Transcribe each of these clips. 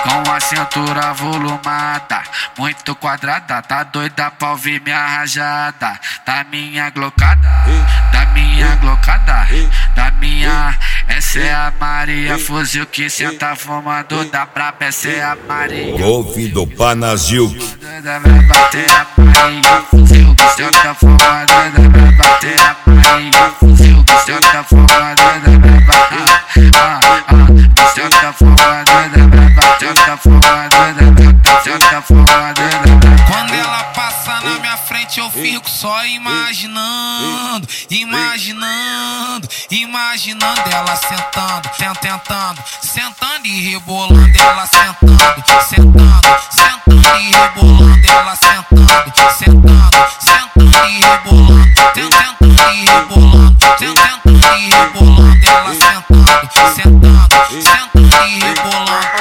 Com a cintura volumada, muito quadrada, tá doida pra ouvir minha rajada. Da minha glocada, da minha glocada, da minha. Essa é a Maria, fuzil que senta fumando da braba, essa é a Maria. Golf do Panazilk. Vai bater a Maria, fuzil que senta fumando, vai bater a Maria, fuzil que senta fumando, quando ela passa na minha frente eu fico só imaginando, imaginando, imaginando ela sentando, tentando, sentando e rebolando, ela sentando, sentando, sentando e rebolando, ela sentando, sentando, sentando e rebolando, tentando e rebolando, tentando e rebolando, ela sentando, sentando, sentando e rebolando.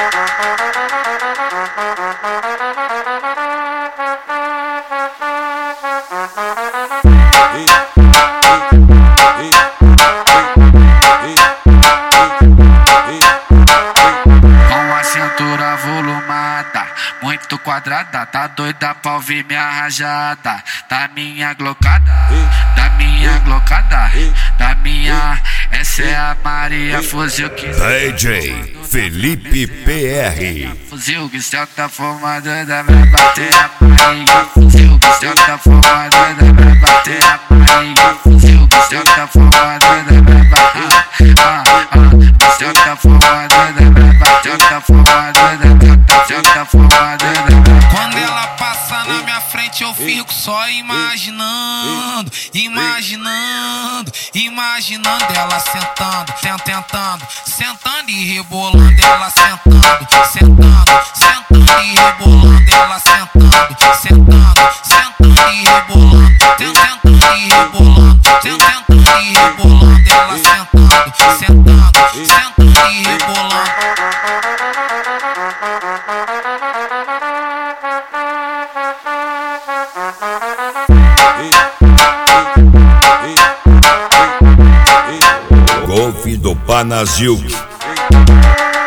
Com a cintura volumada, muito quadrada, tá doida pra ouvir minha rajada. Da minha glocada, da minha glocada, da minha. Essa é a Maria, fuzil que DJ Felipe PR. fuzil que senta fumando, vai bater a Maria, fuzil que senta fumando, vai bater a Maria, fuzil que senta fumando, vai bater senta fumando, senta fumando, senta fumando. Quando ela passa na minha frente eu fico só imaginando, imaginando, imaginando ela sentando, tentando, sentando e rebolando, ela sentando, sentando, sentando e rebolando, ela sentando, sentando, sentando e rebolando, tentando e rebolando, tentando e rebolando, ela sentando, sentando, sentando e rebolando. Golf do Panazilk.